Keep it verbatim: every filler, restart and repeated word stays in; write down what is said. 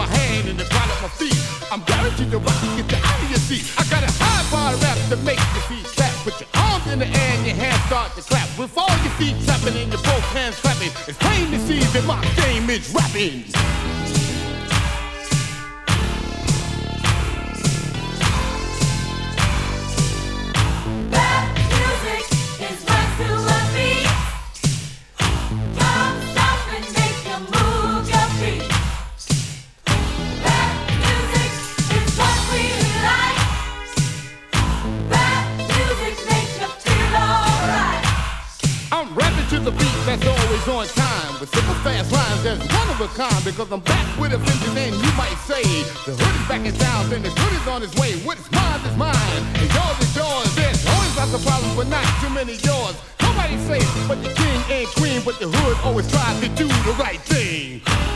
my hand and the ground at my feet. I'm guaranteed to rock and get you out of your seat. I got a high bar rap to make your feet clap. Put your arms in the air and your hands start to clap. With all your feet tapping and your both hands clapping, it's plain to see that my game is rapping. To the beat that's always on time, with simple fast rhymes that's one of a kind. Because I'm back with a vengeance, and you might say the hood is back in town, then the good is on its way. What is mine is mine, and yours is yours. There's always lots of problems, but not too many yours. Nobody safe, but the king and queen, but the hood always tries to do the right thing.